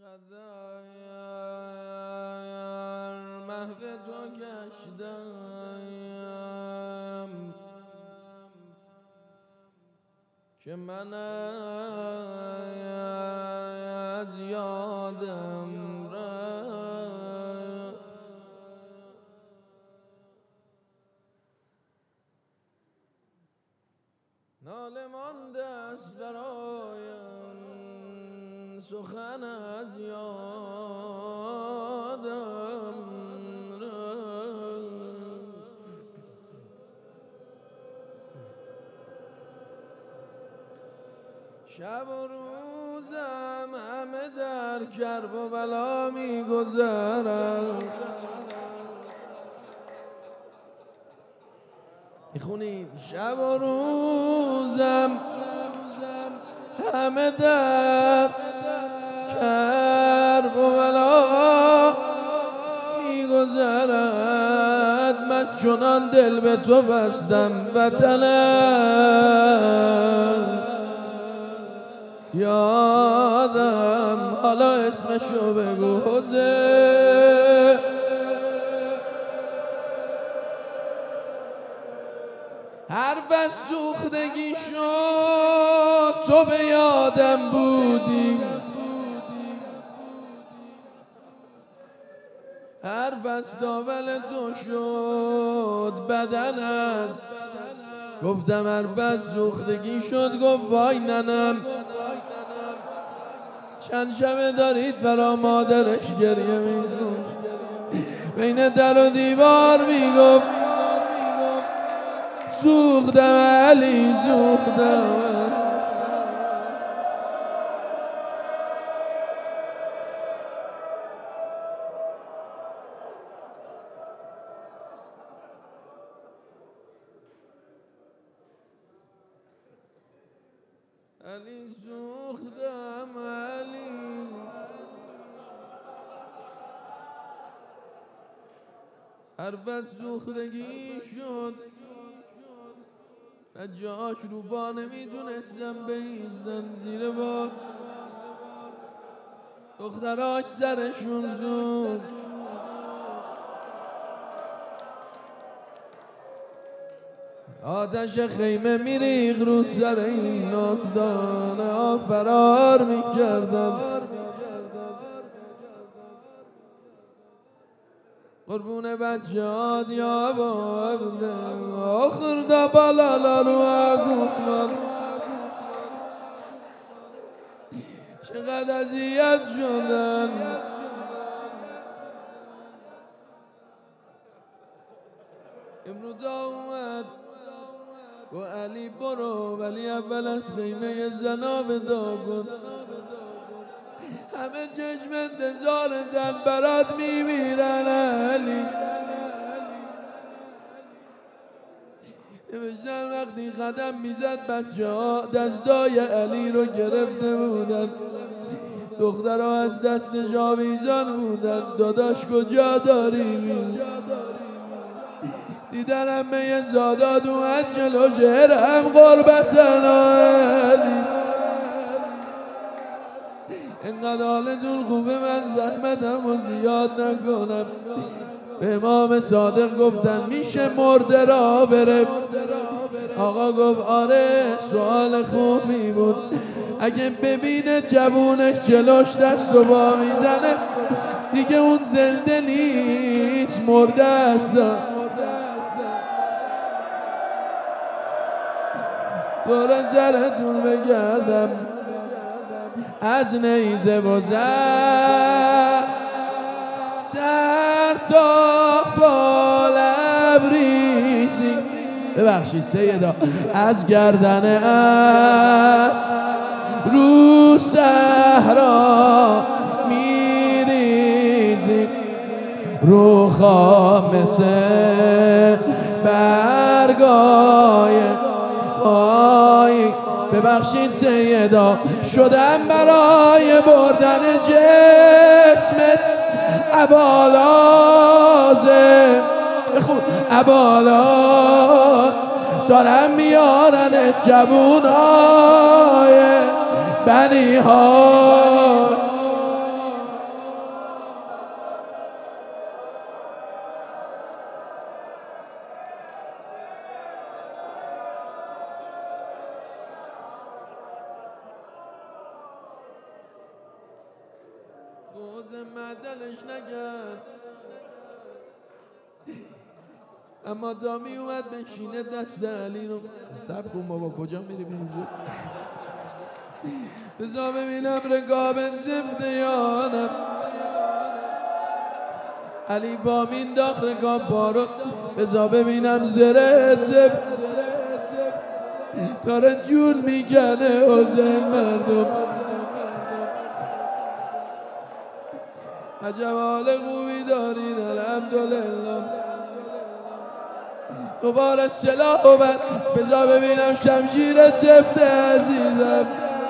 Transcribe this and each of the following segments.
چقدر محو تو گشتم که من از یادم رفت. ناله مانده است برایم سخن از یادم رفت. شب و روزم همه در کرب و بلا می گذرم. میخونید شب و روزم همه در کرب و بلا میگذرد. من چنان دل به تو بستم وطنم یادم حالا اسمشو بگو حوزه. حرف از سوختگی شد تو به یادم بودی، حرف از داول تو شد بدن است. گفتم حرف از سوختگی شد، گفت وای ننم چند شبه دارید برا مادرش گریه میکن. بین در و دیوار میگفت سوختم علی سوختم. علی سوختم علی. حرف از سوختگی شد و جاش رو با نمیدونستم بیستن زیر بار. دختراش سرشون زود آتش خیمه میریخ رو سر این نازدانه ها فرار میکردن. قربون بچه ها دیا بابده آخر دا بالالا رو اگوکمان. چقدر اذیت شدن. امروز اومد و علی برو ولی اول از خیمه زنا ودا کن. همه چشم انتظار دن برات میمیرن علی. نوشتن وقتی قدم میزد بچه ها دستای علی رو گرفته بودن. دخترها از دستش آویزان بودن. داداش کجا داری؟ دیدن همه زاداد اومد جلو شهرم قربتن علی. اینقدر حالتون خوبه من زحمتم و زیاد نکنم. به امام صادق گفتن میشه مرده را بره؟ آقا گفت آره سوال خوبی بود. اگه ببینه جوونش جلوش دست و با میزنه دیگه اون زنده نیست مرده است. دور سرتون بگردم از نیزه و سر تا پا لبریزی. ببخشید سیدا از گردن اسب رو صحرا میریزی. رو خامسه برگای ببخشید سیدا شدم برای بردن جسمت عبالازه بخون عبالا دارم میارن جوونای بنی ها گوز مدلش نگرد اما دامی اومد بشینه دست علی رو. سب کن بابا کجا میری بینزو بزا ببینم رقاب زفت یانم. علی با مین داخل رقاب بارو بزا ببینم زره زفت داره جون میکنه حسین مردم. عجب حال خوبی دارید الحمدلله. دوباره سلاح اومد بزا ببینم شمشیر سفت عزیزم.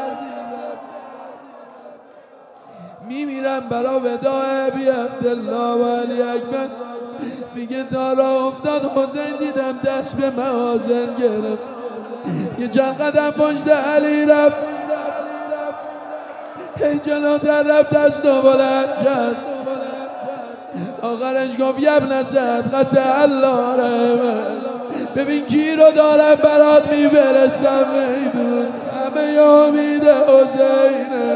میمیرم برا وداع بی عبدالله و علی اکبر. میگه تا را افتاد حسین دیدم دست به محاسن گرفت. یه چند قدم پشت علی رفت هی جلوتر رفت دست و بلند کرد. آخرش گفت یبن صدقت الله رحمه. ببین کی رو دارم برات میفرستم میدون همه امید حسینه.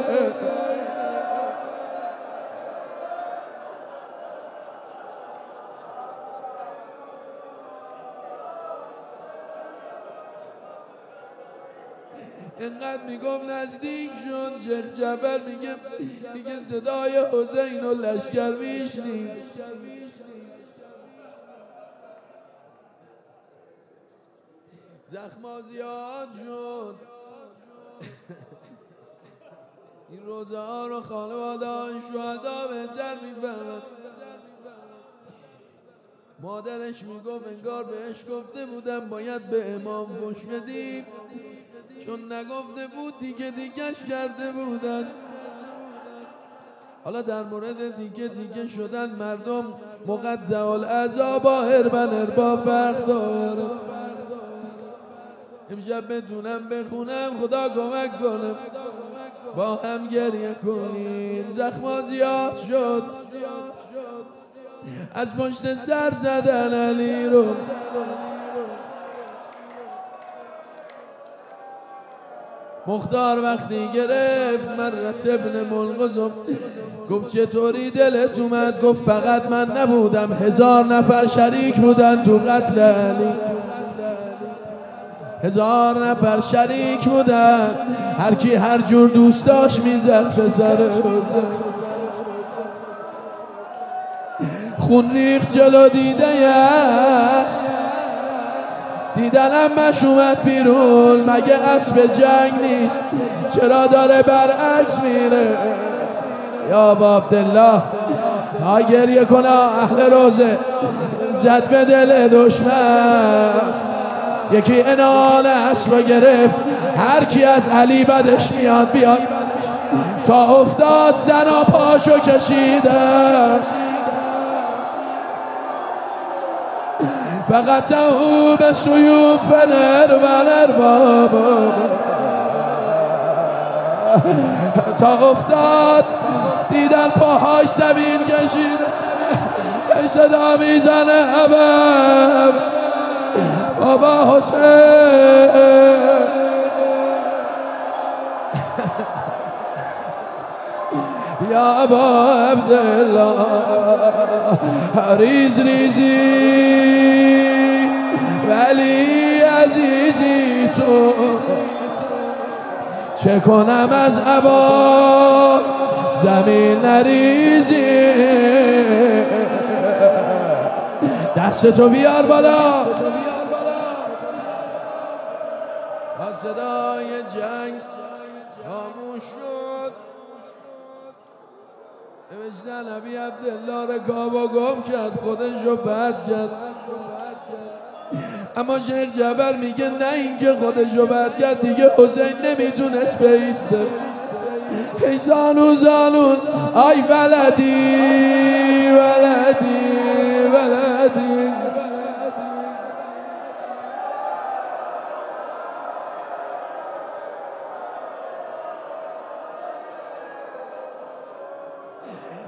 اینقدر میگم نزدیک شد شیخ جعفر میگه دیگه صدای حسین و لشکر میشنید. زخما زیاد شد. این روزه ها رو خانواده شهدا بهتر میفهمن. مادرش میگفت انگار بهش گفته بودم باید به امام فحش بدیم چون نگفته بود دیگه دیگهش کرده بودن. حالا در مورد دیگه شدن مردم مقطع الاعضا با هربا فرق داره. امشب بتونم بخونم خدا کمک کنم با هم گریه کنیم. زخما زیاد شد از پشت سر زدن علی رو. مختار وقتی گرفت مرت ابن ملغزم گفت چطوری دلت اومد؟ گفت فقط من نبودم 1000 نفر شریک بودن تو قتل علی. 1000 نفر شریک بودن هر کی هر جور دوست داشت میزد به سر خون ریخت جلو دیده‌اش. دیدنم مش اومد بیرون مگه اسب جنگ نیست چرا داره برعکس میره؟ یا با عبدالله ها گریه کنه اهل روزه زد به دل دشمن. یکی انال اسب گرفت هر کی از علی بدش میاد بیاد تا افتاد زنا پاشو کشیده. فقط او به سیوف بابا تا افتاد دیدن پاهاش زمین کشیده. صدا میزنه ابب بابا حسین. یا ابا عبدالله ریز ریزی ولی عزیزی تو چه کنم از ابا زمین نریزی. دستتو بیار بالا. صدای جنگ خاموش شد. نوشتن نبی عبدالله رکاب و گم کرد خودشو بد کرد. اما شیخ جعفر میگه نه اینکه خودشو بد کرد دیگه حسین نمیتونست بیسته. ای زانون آی ولدی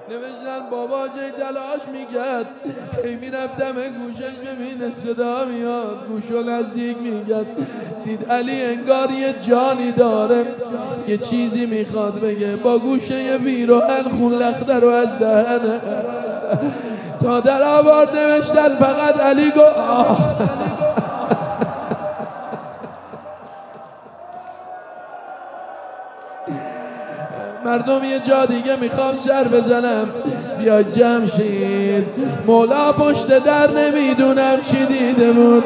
نوشتن بابا جای تلاش میکرد هی میرفتم گوشش ببینه صدا میاد گوشو نزدیک میکرد دید علی انگار یه جانی داره یه چیزی میخواد بگه با گوشه یه پیراهن خون لخته رو از دهنه تا در آورد نوشتن فقط علی گفت مردم یه جا دیگه میخوام سر بزنم بیا جمع شید مولا پشت در نمیدونم چی دیده بود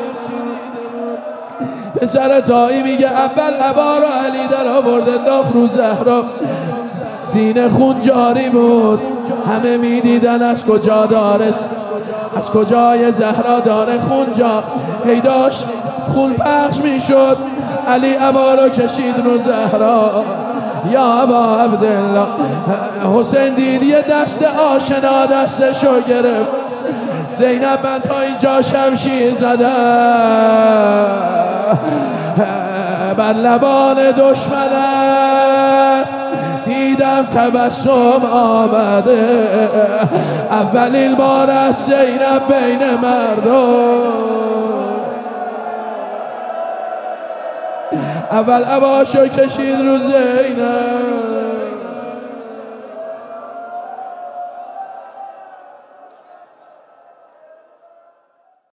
پسر تایی میگه اول عبا رو علی در آورد انداخت رو زهرا سینه خون جاری بود همه میدیدن از کجا دارست از کجای زهرا داره خون جا هی داشت خون پخش میشد علی عبا رو کشید رو زهرا یا ابا عبدالله حسین دید یه دست آشنا دستشو گرفت زینب من تا اینجا شمشیر زدم بر لبان دشمنت دیدم تبسم آمده اولین بار از زینب بین مردم اول عباشو کشید رو زینب